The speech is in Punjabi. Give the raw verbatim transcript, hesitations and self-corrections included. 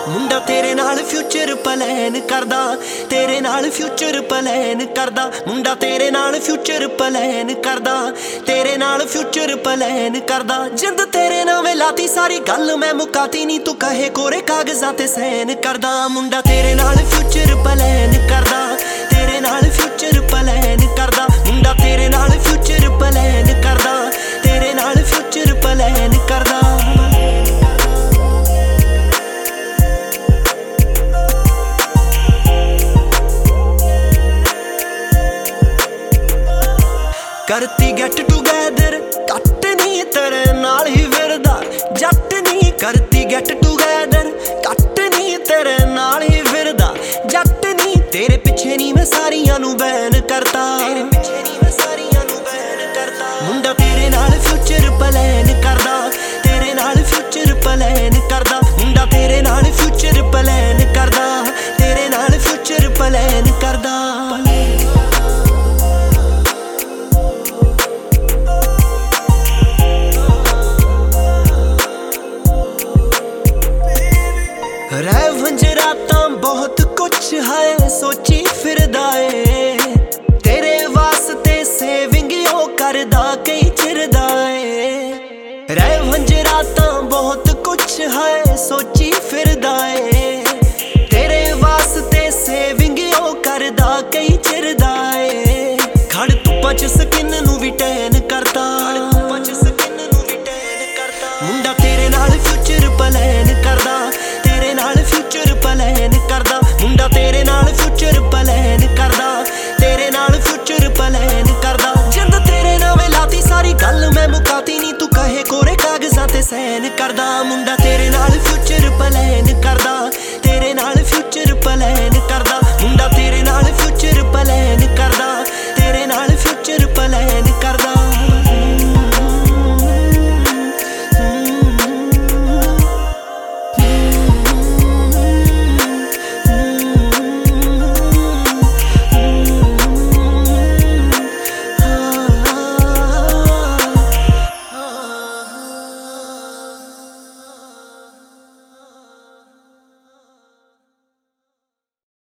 ਮੁੰਡਾ ਤੇਰੇ ਨਾਲ ਫਿਊਚਰ ਪਲਾਨ ਕਰਦਾ, ਤੇਰੇ ਨਾਲ ਫਿਊਚਰ ਪਲਾਨ ਕਰਦਾ। ਮੁੰਡਾ ਤੇਰੇ ਨਾਲ ਫਿਊਚਰ ਪਲਾਨ ਕਰਦਾ, ਤੇਰੇ ਨਾਲ ਫਿਊਚਰ ਪਲਾਨ ਕਰਦਾ। ਜਿੰਦ ਤੇਰੇ ਨਾਵੇਂ ਲਾਤੀ ਸਾਰੀ ਗੱਲ ਮੈਂ ਮੁਕਾਤੀ ਨੀ, ਤੂੰ ਕਹੇ ਕੋਰੇ ਕਾਗਜ਼ਾਂ ਤੇ ਸਾਈਨ ਕਰਦਾ। ਮੁੰਡਾ ਤੇਰੇ ਨਾਲ ਫਿਊਚਰ ਪਲਾਨ ਕਰਦਾ, ਤੇਰੇ ਨਾਲ ਫਿਊਚਰ ਪਲਾਨ ਕਰਦਾ। ਮੁੰਡਾ ਤੇਰੇ ਨਾਲ ਫਿਊਚਰ ਪਲਾਨ ਕਰਦਾ, ਤੇਰੇ ਨਾਲ ਫਿਊਚਰ ਪਲਾਨ ਕਰਦਾ। ਕਰਤੀ ਗੈਟ ਟੂਗੈਦਰ ਕੱਟ ਨੀ ਤੇਰੇ ਨਾਲ ਹੀ ਫਿਰਦਾ ਜੱਟ ਨੀ। ਕਰਤੀ ਗੈਟ ਟੂਗੈਦਰ ਕੱਟ ਨੀ ਤੇਰੇ ਨਾਲ ਹੀ ਫਿਰਦਾ ਜੱਟ ਨੀ। ਤੇਰੇ ਪਿੱਛੇ ਨੀ ਮੈਂ ਸਾਰੀਆਂ ਨੂੰ ਬੈਨ ਕਰਤਾ, ਤੇਰੇ ਪਿੱਛੇ ਨੀ ਮੈਂ ਸਾਰੀਆਂ ਨੂੰ ਬੈਨ ਕਰਤਾ। ਮੁੰਡਾ ਤੇਰੇ ਨਾਲ ਫਿਊਚਰ ਪਲਾਨ ਕਰਦਾ, ਤੇਰੇ ਨਾਲ ਫਿਊਚਰ ਪਲਾਨ ਕਰਦਾ। ਮੁੰਡਾ ਤੇਰੇ ਨਾਲ ਫਿਊਚਰ ਪਲਾਨ ਕਰਦਾ, ਤੇਰੇ ਨਾਲ ਫਿਊਚਰ ਪਲਾਨ ਕਰਦਾ। ਰਹਿ ਵੰਜਰਾਤਾਂ ਬਹੁਤ ਕੁਛ ਹੈ ਸੋਚੀ ਫਿਰਦਾ ਏ, ਤੇਰੇ ਵਾਸਤੇ ਸੇਵਿੰਗ ਉਹ ਕਰਦਾ ਕਈ ਚਿਰਦਾ ਏ। ਰਹਿ ਵੰਜਰਾਤਾਂ ਬਹੁਤ ਕੁਛ ਹੈ ਸੋਚੀ ਫਿਰਦਾ ਏ, ਤੇਰੇ ਵਾਸਤੇ ਸੇਵਿੰਗ ਉਹ ਕਰਦਾ ਕਈ ਚਿਰਦਾ ਏ। ਖੜ ਧੁੱਪਾਂ ਚ ਸਕਿਨ ਨੂੰ ਵੀ ਟੈਨ ਕਰਦਾ, ਧੁੱਪਾਂ ਚ ਸਕਿਨ ਨੂੰ ਵੀ ਟੈਨ ਕਰਦਾ। ਮੁੰਡਾ ਤੇਰੇ ਨਾਲ ਫਿਊਚਰ ਪਲਾਨ ਕਰਦਾ, ਤੇਰੇ ਨਾਲ ਫਿਊਚਰ ਪਲਾਨ ਕਰਦਾ। ਮੁੰਡਾ ਤੇਰੇ ਨਾਲ ਫਿਊਚਰ ਪਲਾਨ ਕਰਦਾ, ਤੇਰੇ ਨਾਲ ਫਿਊਚਰ ਪਲਾਨ ਕਰਦਾ। ਜਿੰਦ ਤੇਰੇ ਨਾਵੇਂ ਲਾਤੀ ਸਾਰੀ ਗੱਲ ਮੈਂ ਮੁਕਾਤੀ ਨੀ, ਤੂੰ ਕਹੇ ਕੋਰੇ ਕਾਗਜ਼ਾਂ ਤੇ ਸਾਈਨ ਕਰਦਾ। ਮੁੰਡਾ